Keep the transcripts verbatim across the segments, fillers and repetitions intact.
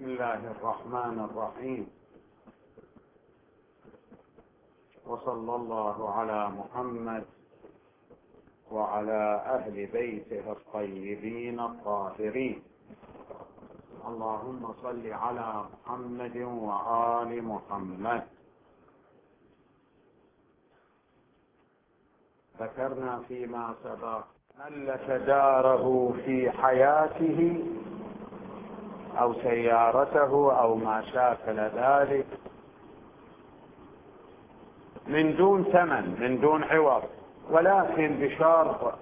بسم الله الرحمن الرحيم، وصلى الله على محمد وعلى أهل بيته الطيبين الطاهرين. اللهم صل على محمد وآل محمد. ذكرنا فيما سبق ملك داره في حياته أو سيارته أو ما شاكل ذلك من دون ثمن، من دون عوض، ولكن بشرط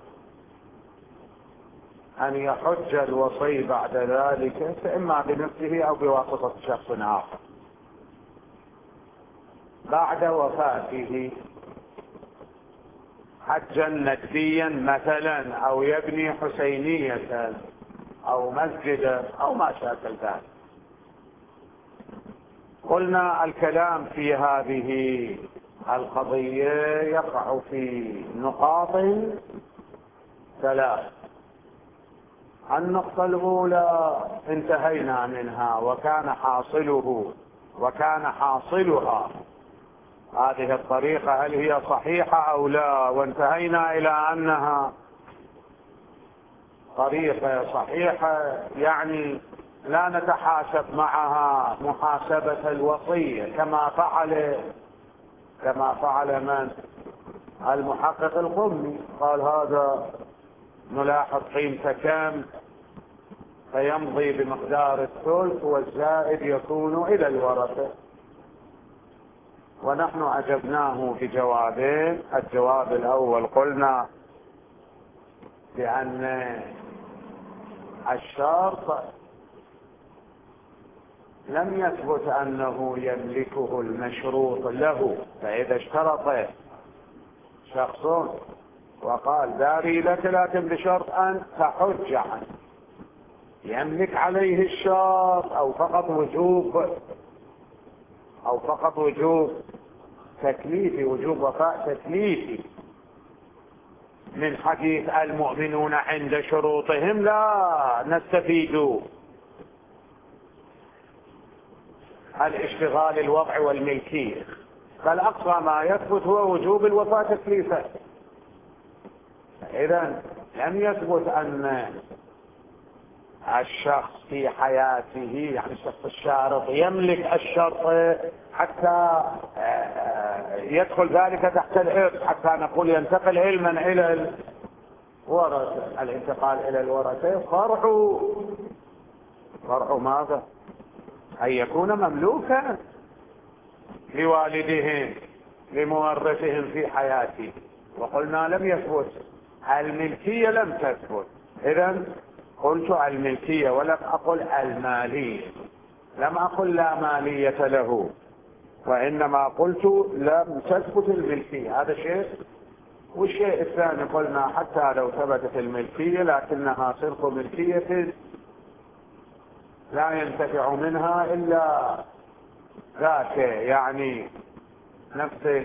أن يحج الوصي بعد ذلك، فإما بنفسه أو بواسطة شخص آخر بعد وفاته، حجا ندبيا مثلا، أو يبني حسينية أو مسجدا أو ما شاكل ذلك. قلنا الكلام في هذه القضية يقع في نقاط ثلاث. النقطة الأولى انتهينا منها، وكان حاصله وكان حاصلها هذه الطريقة هل هي صحيحة أو لا، وانتهينا إلى أنها طريقة صحيحة، يعني لا نتحاسب معها محاسبة الوصية كما فعل كما فعل من المحقق القمي، قال هذا نلاحظ قيمته كم فيمضي بمقدار الثلث والزائد يكون إلى الورثة. ونحن أجبناه بجوابين. الجواب الأول قلنا بأن الشرط لم يثبت أنه يملكه المشروط له، فإذا اشترط شخص وقال داري لك لكن بشرط أن تحج عنه، يملك عليه الشرط أو فقط وجوب أو فقط وجوب تكليفي، وجوب وفاء تكليفي من حديث المؤمنون عند شروطهم لا نستفيد الاشتغال الوضع والملكية، بل أقصى ما يثبت هو وجوب الوفاة تكليفا. إذن لم يثبت أن الشخص في حياته، يعني الشخص الشارط، يملك الشرط حتى يدخل ذلك تحت الإرث، حتى نقول ينتقل علما إلى الورثة. الانتقال إلى الورثة فرع فرع ماذا؟ أن يكون مملوكا لوالدهم لمورثهم في حياته، وقلنا لم يثبت الملكية، لم تثبت. إذن قلت الملكية ولم أقل المالية، لم أقل لا مالية له، وإنما قلت لم تثبت الملكية. هذا شيء. والشيء الثاني قلنا حتى لو ثبتت الملكية لكنها صرف ملكية لا ينتفع منها إلا ذاك، يعني نفس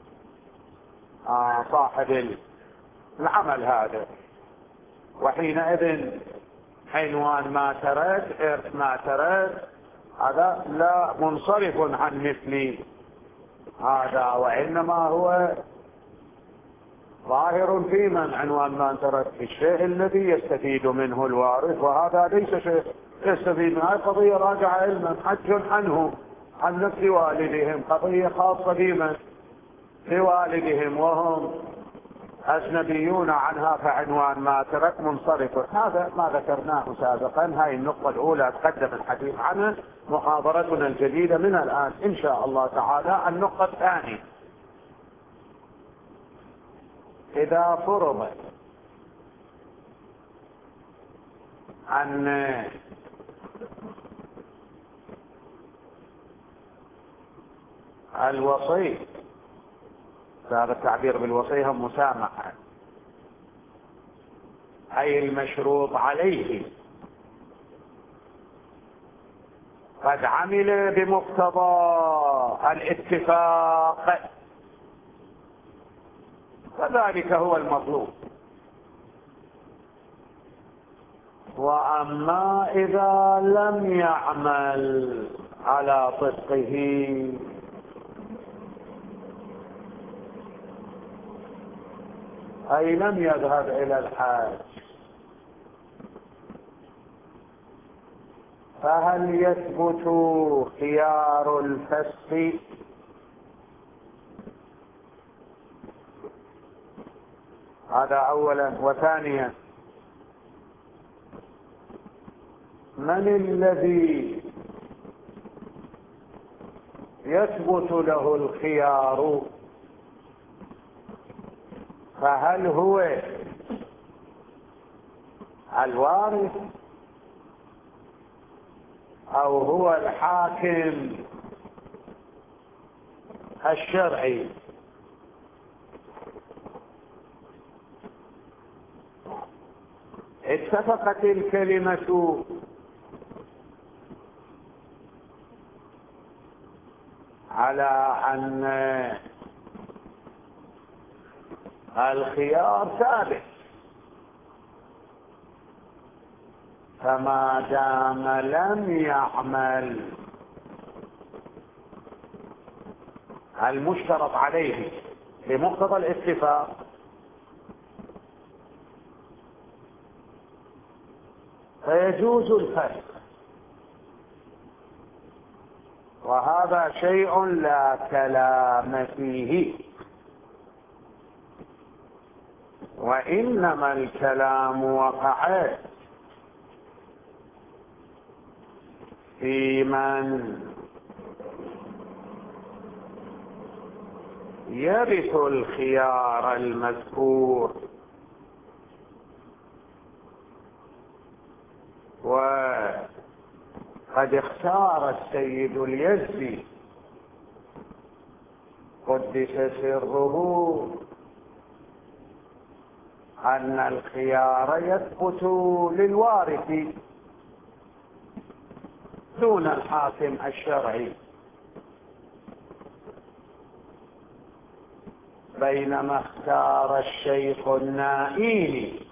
صاحب العمل هذا، وحينئذ عنوان ما ترك، إرث ما ترك، هذا لا منصرف عن مثل هذا، وإنما هو ظاهر في من عنوان ما ترك الشيء الذي يستفيد منه الوارث، وهذا ليس شيء يستفيد منه. قضية راجعة علما، حج عنه عن نفس والدهم، قضية خاصة بمن بوالدهم وهم أجنبيون عنها، فعنوان ما ترك منصرف. هذا ما ذكرناه سابقا. هاي النقطة الأولى تقدم الحديث عنها، محاضرتنا الجديدة من الآن إن شاء الله تعالى. النقطة الثانية، إذا فرض أن الوصي، هذا التعبير بالوصي هم مسامحة، أي المشروط عليه قد عمل بمقتضى الاتفاق، فذلك هو المطلوب. وأما إذا لم يعمل على طبقه أي لم يذهب إلى الحج، فهل يثبت خيار الفسخ؟ هذا أولا. وثانيا، من الذي يثبت له الخيار؟ فهل هو الوارث أو هو الحاكم الشرعي؟ اتفقت الكلمة على أن الخيار ثابت، فما دام لم يعمل المشترط عليه بمقتضى الاتفاق فيجوز الفسخ، وهذا شيء لا كلام فيه، وإنما الكلام وقع في من يرث الخيار المذكور وقد اختار السيد اليزدي قدس سره أن الخيار يثبت للوارث دون الحاكم الشرعي، بينما اختار الشيخ النائيني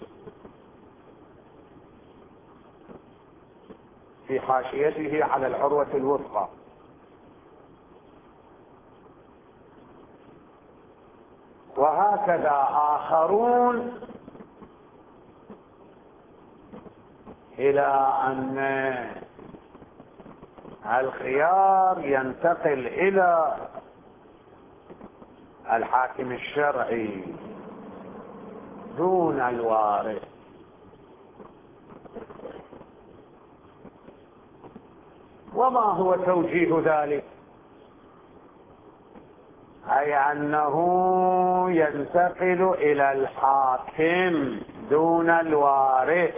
في حاشيته على العروة الوثقى وهكذا آخرون إلى أن الخيار ينتقل إلى الحاكم الشرعي دون الوارث. وما هو توجيه ذلك؟ أي أنه ينتقل إلى الحاكم دون الوارث،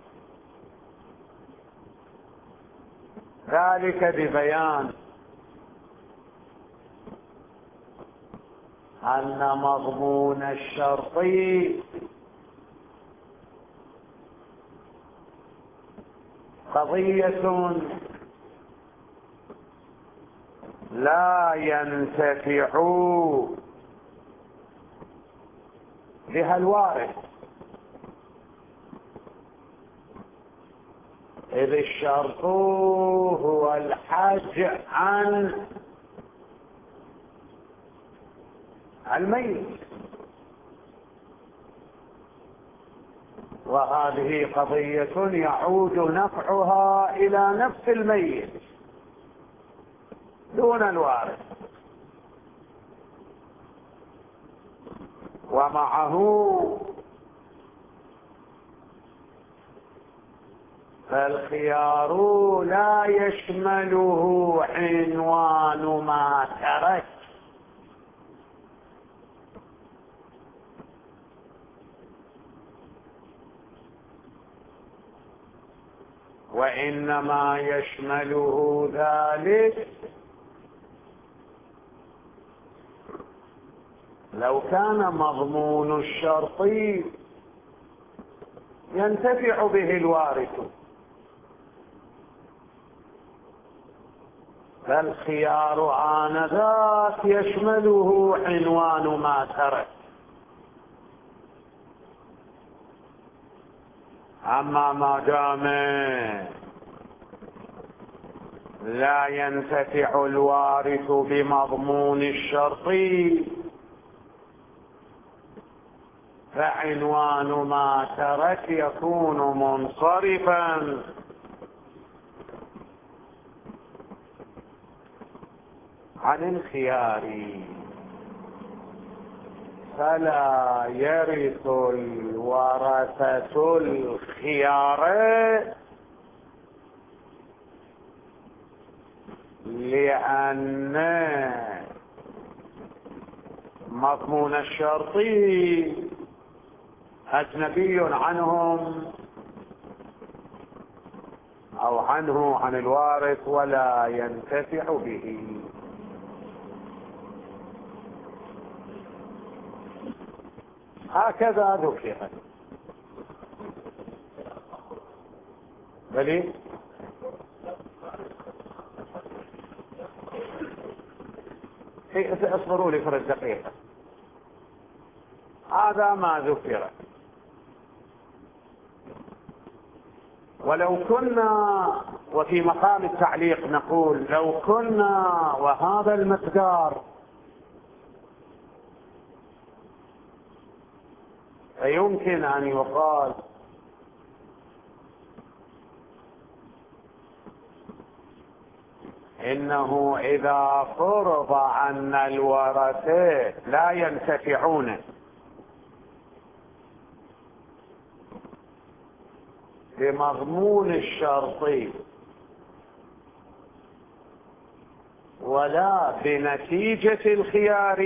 ذلك ببيان أن مضمون الشرط قضية لا ينتفع بها الوارث، إذ الشرط هو الحج عن الميت، وهذه قضية يعود نفعها إلى نفس الميت دون الوارث. ومعه فالخيار لا يشمله عنوان ما ترك، وإنما يشمله ذلك لو كان مضمون الشرط ينتفع به الوارث، فالخيار آنذاك يشمله عنوان ما ترك، أما ما دام لا ينتفع الوارث بمضمون الشرط فعنوان ما ترك يكون منصرفا عن الخيار، فلا يرث الورثة الخيار لأن مضمون الشرط أجنبي عنهم أو عنه عن الوارث ولا ينتفع به. هكذا ذكر. بل اصبروا لي فرد دقيقة. هذا ما ذكر. ولو كنا، وفي مقام التعليق نقول لو كنا وهذا المقدار فيمكن أن يقال إنه إذا فرض أن الورثة لا ينتفعون بمضمون الشرط ولا بنتيجة الخيار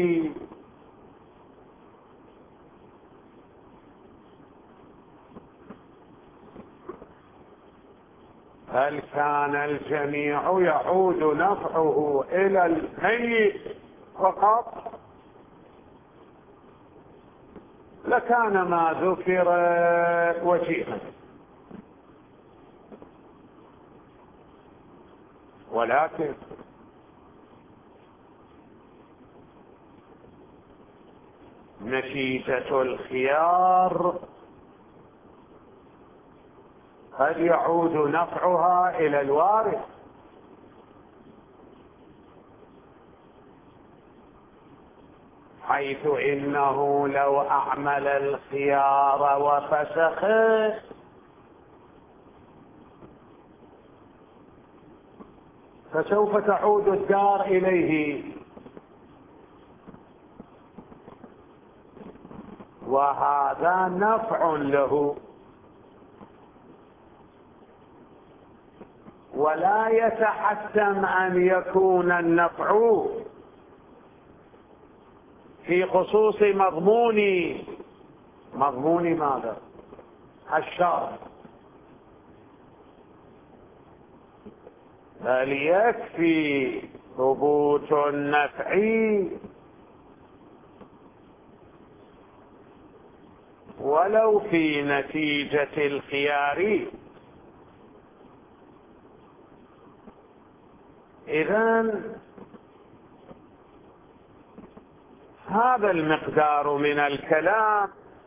هل كان الجميع يعود نفعه إلى الميت فقط لكان ما ذكر وجيها، ولكن نتيجة الخيار قد يعود نفعها إلى الوارث، حيث إنه لو أعمل الخيار وفسخه فسوف تعود الدار إليه، وهذا نفع له، ولا يتحتم أن يكون النفع في خصوص مضمون مضمون ماذا؟ الشرط، بل يكفي ثبوت النفع ولو في نتيجة الخيار. إذن هذا المقدار من الكلام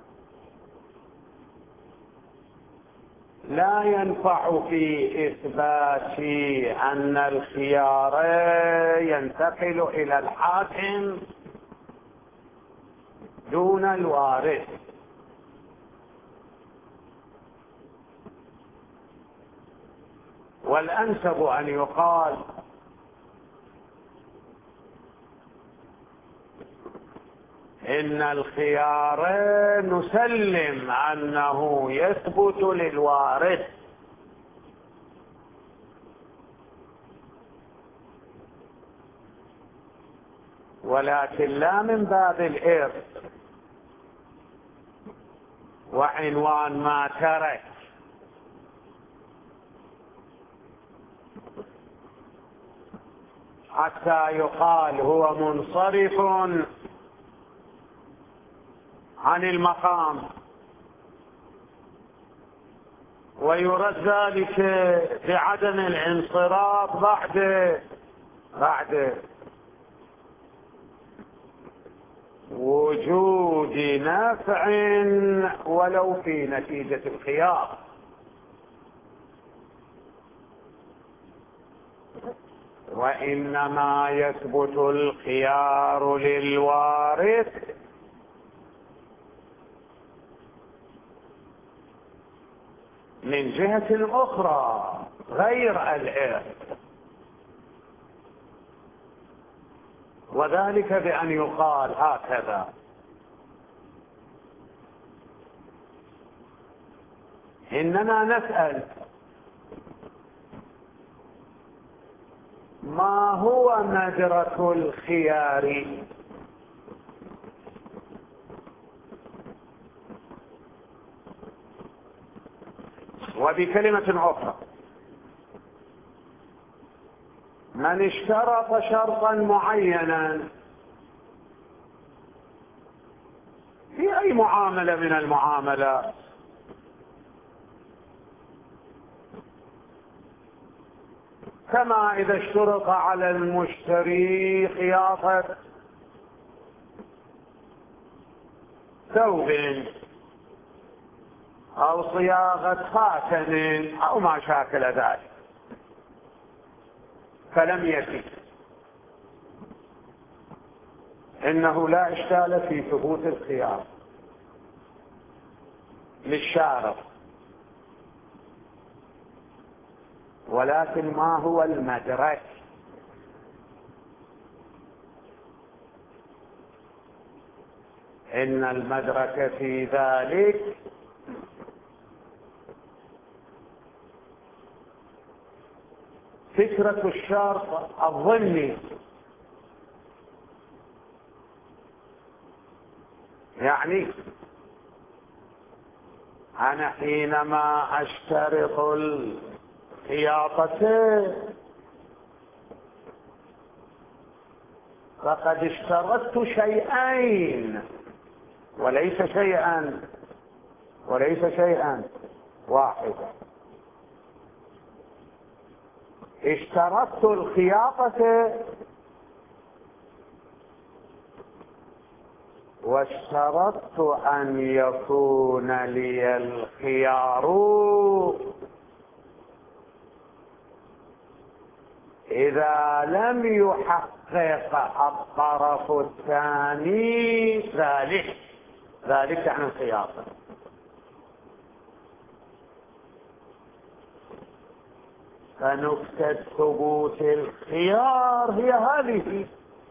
لا ينفع في إثبات أن الخيار ينتقل إلى الحاكم دون الوارث، والأنسب أن يقال إن الخيار نسلم أنه يثبت للوارث، ولكن لا من باب الإرث وعنوان ما ترك، حتى يقال هو منصرف عن المقام ويرد ذلك بعدم الانصراف بعد بعد وجود نفع ولو في نتيجة الخيار. وإنما يثبت الخيار للوارث من جهة أخرى غير الإرث، وذلك بأن يقال هكذا: إننا نسأل ما هو مدرك الخيار؟ وبكلمة أخرى، من اشترط شرطا معينا في أي معاملة من المعاملات، كما إذا اشترط على المشتري خياطة ثوب أو صياغة خاتم أو ما شاكل ذلك فلم يفي، إنه لا إشكال في ثبوت الخيار للشارط، ولكن ما هو المدرك؟ إن المدرك في ذلك فكرة الشرط الضمني، يعني أنا حينما أشترط الخياطة فقد اشترطت شيئين وليس شيئا وليس شيئا واحدا. اشترطت الخياطة واشترطت أن يكون لي الخيار إذا لم يحقق الطرف الثاني ذلك ذلك عن الخياطة. فنكتة ثبوت الخيار هي هذه: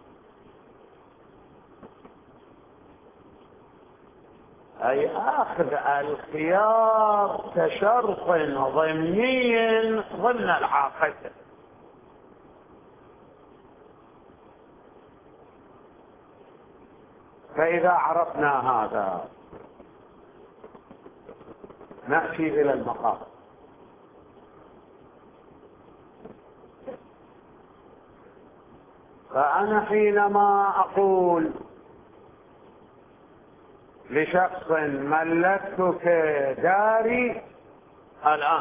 أي أخذ الخيار كشرط ضمني ضمن العقد. فإذا عرفنا هذا نأتي إلى المقام. فأنا حينما أقول لشخص ملكتك داري الآن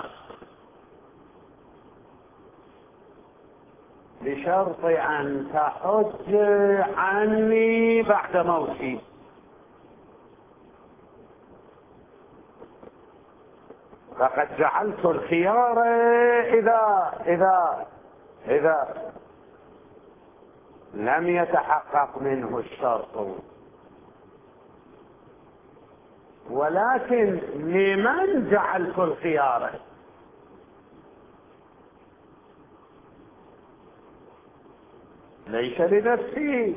بشرط أن تحج عني بعد موتي، فقد جعلت الخيار إذا إذا إذا لم يتحقق منه الشرط. ولكن لمن جعلت الخيار؟ ليس لنفسي،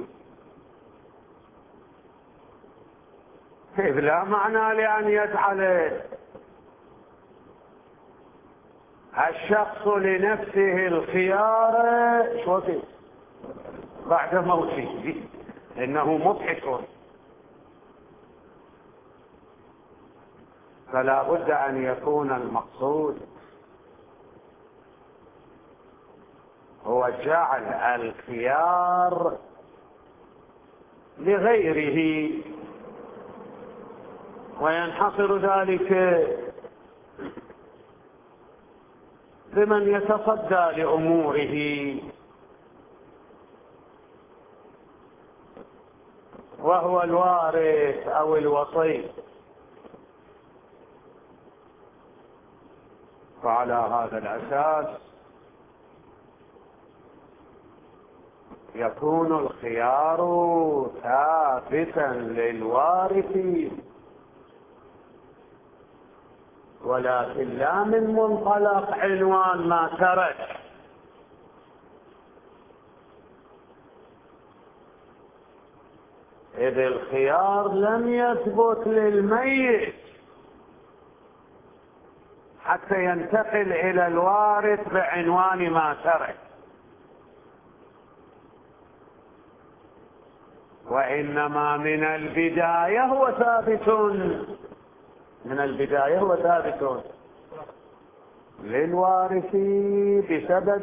إذ لا معنى لأن يجعل الشخص لنفسه الخيار شو فيه بعد موته، إنه مضحك. فلا بد أن يكون المقصود هو جعل الخيار لغيره، وينحصر ذلك بمن يتصدى لأموره. وهو الوارث أو الوصي. فعلى هذا الأساس يكون الخيار ثابتا للوارث، ولكن لا من منطلق عنوان ما ترك، إذ الخيار لم يثبت للميت حتى ينتقل إلى الوارث بعنوان ما ترك، وإنما من البداية هو ثابت، من البداية هو ثابت للوارث بسبب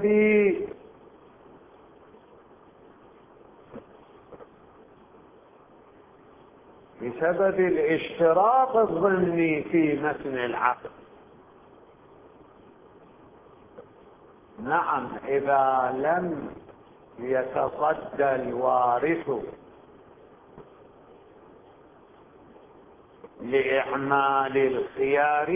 بسبب الاشتراط الضمني في متن العقد. نعم، إذا لم يتصدى الوارث لإعمال الخيار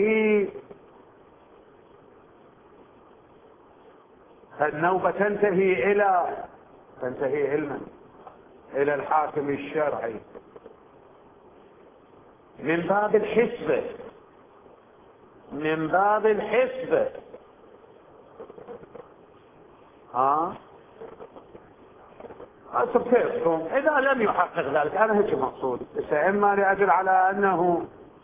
فالنوبة تنتهي إلى تنتهي علما إلى الحاكم الشرعي من باب الحسبة، من باب الحسبة. ها أصب كيفكم إذا لم يحقق ذلك؟ أنا هيك مقصود، إما لأجل على أنه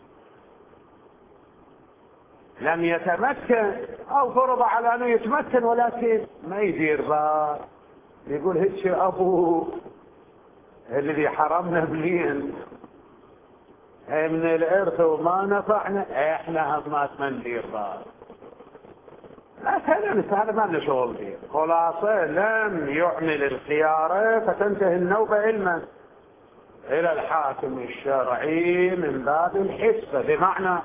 لم يتمكن، أو فرض على أنه يتمكن ولكن ما يدير بال، يقول هيك أبوه الذي حرمنا بلين من الإرث وما نفعنا، إحنا هم ما ندير بال. لا كلام هذا ما لنا شغل فيه. خلاصة لم يعمل الخيار فتنتهي النوبة علما إلى الحاكم الشرعي من باب الحسبة، بمعنى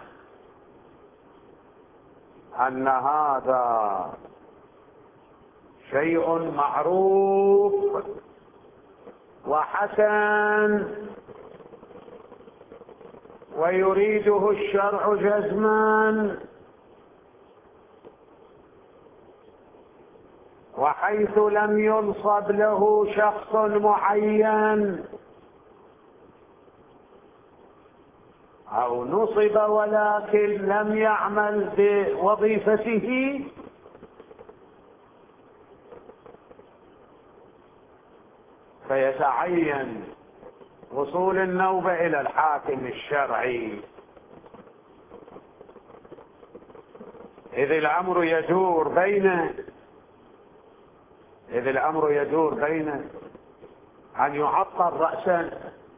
أن هذا شيء معروف وحسن ويريده الشرع جزما، وحيث لم ينصب له شخص معين أو نصب ولكن لم يعمل بوظيفته فيتعين وصول النوبة إلى الحاكم الشرعي، إذ الأمر يدور بين إذ الأمر يدور بين أن يعطل رأسا،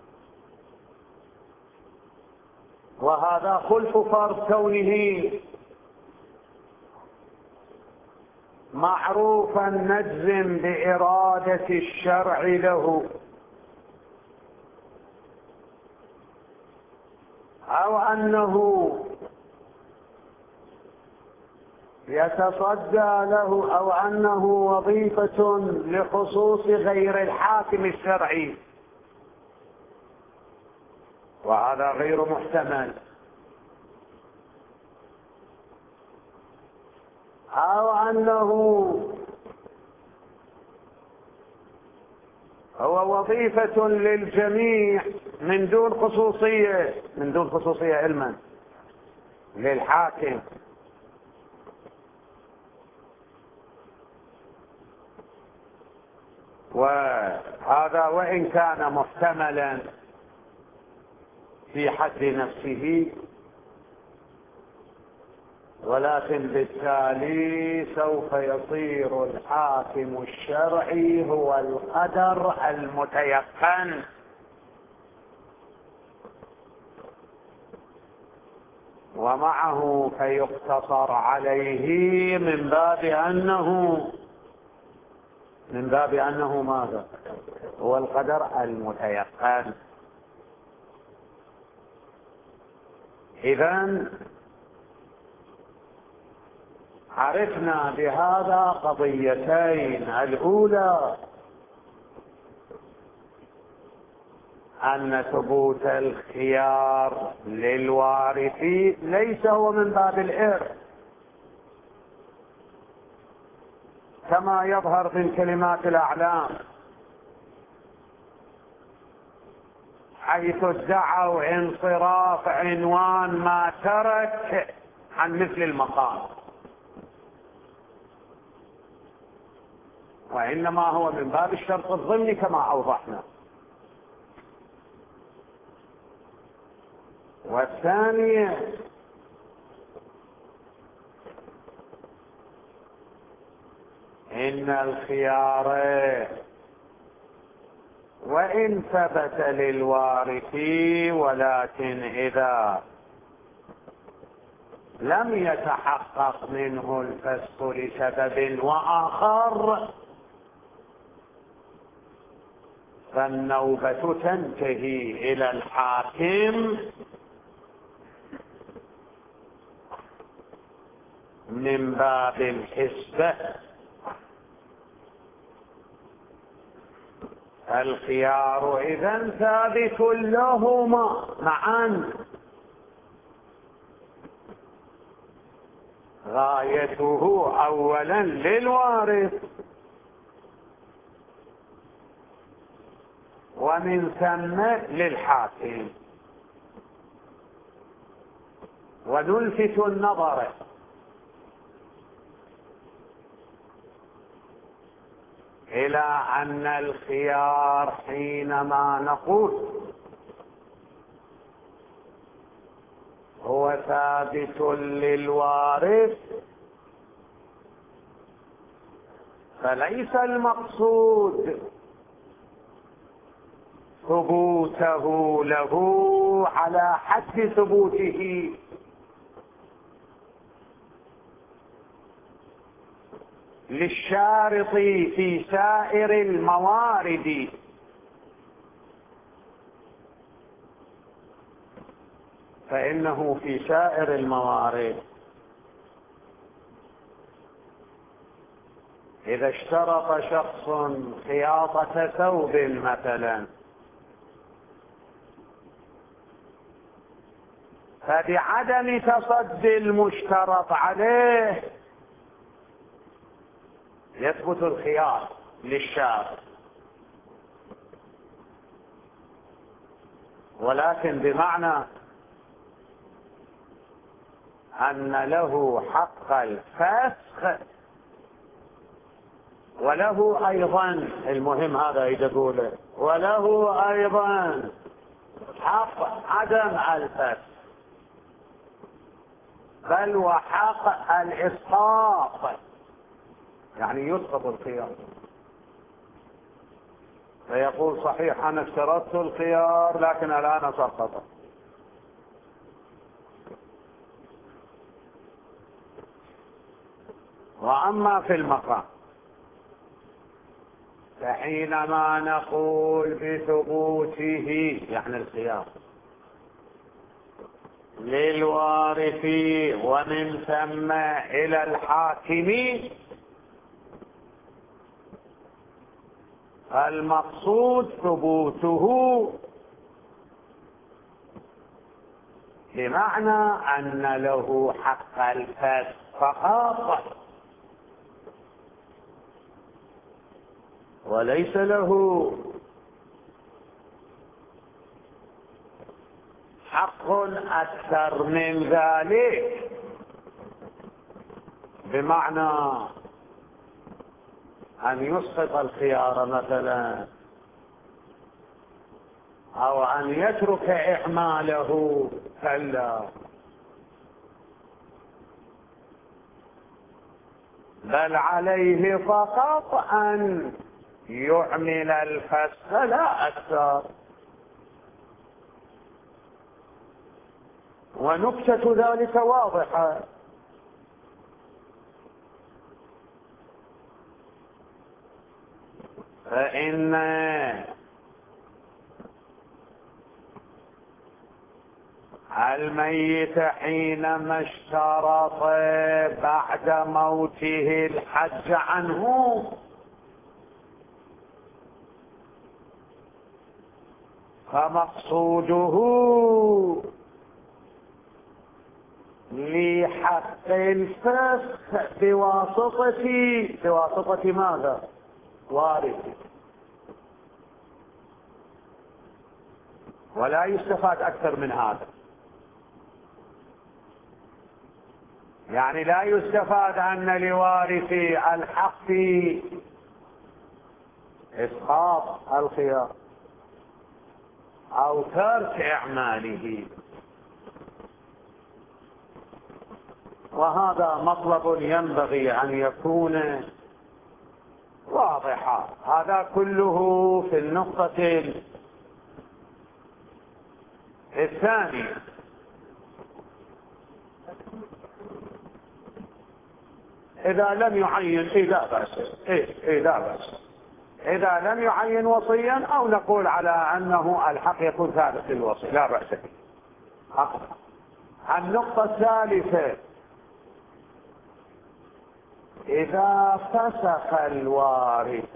وهذا خلف فرض كونه معروفا نجزم بإرادة الشرع له، أو أنه يتصدى له، أو أنه وظيفة لخصوص غير الحاكم الشرعي، وهذا غير محتمل، أو أنه هو وظيفة للجميع من دون خصوصية من دون خصوصية علما للحاكم، وهذا وإن كان محتملا في حد نفسه، ولكن بالتالي سوف يصير الحاكم الشرعي هو القدر المتيقن، ومعه فيقتصر عليه من باب أنه من باب أنه ماذا؟ هو القدر المتيقن. إذن عرفنا بهذا قضيتين: الأولى أن ثبوت الخيار للوارثين ليس هو من باب الإرث كما يظهر من كلمات الأعلام، حيث ادعوا انصراف عنوان ما ترك عن مثل المقام، وإنما هو من باب الشرط الضمني كما أوضحنا. والثانية إن الخيار وإن ثبت للوارث ولكن إذا لم يتحقق منه الفسق لسبب وآخر فالنوبة تنتهي إلى الحاكم من باب الحسبة. الخيار إذن ثابت لهما معا، غايته أولا للوارث ومن ثم للحاكم. ونلفت النظر إلى أن الخيار حينما نقول هو ثابت للوارث فليس المقصود ثبوته له على حد ثبوته، للشارط في سائر الموارد، فإنه في سائر الموارد إذا اشترط شخص خياطة ثوب مثلا فبعدم تصدي المشترط عليه يثبت الخيار للشارط، ولكن بمعنى أن له حق الفسخ وله أيضا، المهم هذا يقوله، وله أيضا حق عدم الفسخ بل وحق الإسقاط، يعني يسقط الخيار. فيقول صحيح أنا اشترطت الخيار لكن الآن سقط. وأما في المقام فحينما نقول بثبوته يعني الخيار للوارث ومن ثم إلى الحاكم، المقصود ثبوته بمعنى أن له حق الفسخ فقط وليس له حق أكثر من ذلك، بمعنى أن يسقط الخيار مثلا أو أن يترك إعماله، كلا، بل عليه فقط أن يعمل الفسخ لا أكثر. ونكتة ذلك واضحة، فإن الميت حينما اشترط بعد موته الحج عنه فمقصوده لحق الفسخ بواسطة بواسطة ماذا؟ وارث. ولا يستفاد أكثر من هذا، يعني لا يستفاد أن لوارث الحق في إسقاط الخيار أو ترك إعماله. وهذا مطلب ينبغي أن يكون واضحا. هذا كله في النقطة الثانية. إذا لم يعين إيه لا بأس، إيه إيه لا بأس إذا لم يعين وصيا، أو نقول على أنه الحق يكون ثابت للوصي لا بأس به. النقطة الثالثة: إذا فسخ الوارث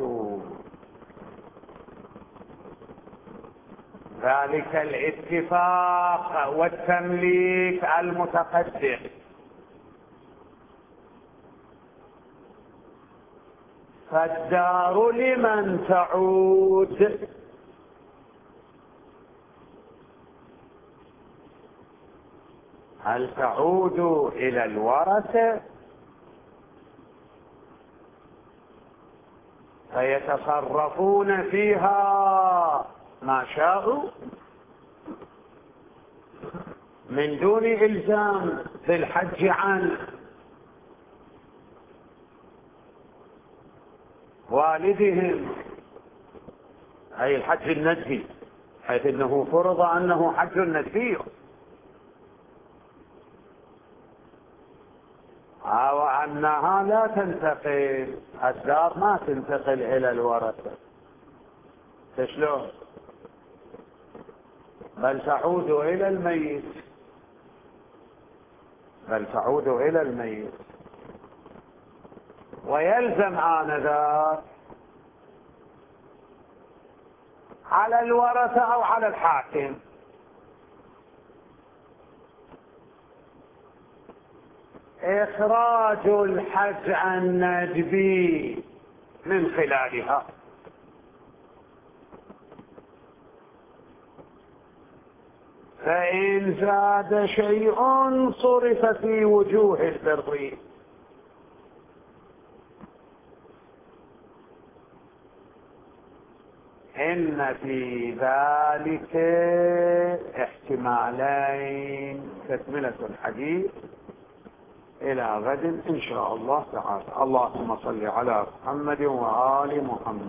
ذلك الاتفاق والتمليك المتقدم، فالدار لمن تعود؟ هل تعود إلى الورثة فيتصرفون فيها ما شاءوا من دون إلزام بالحج عن والدهم، أي الحج الندبي، حيث أنه فرض أنه حج ندبي، أو أنها لا تنتقل، الدار ما تنتقل إلى الورثة، شلون؟ بل تعود إلى الميت، بل تعود إلى الميت. ويلزم آنذاك على الورثة أو على الحاكم إخراج الحج الندبي من خلالها، فإن زاد شيء صرف في وجوه البر، إن في ذلك احتمالين. تكملة الحديث إلى غد إن شاء الله تعالى. اللهم صل على محمد وآل محمد.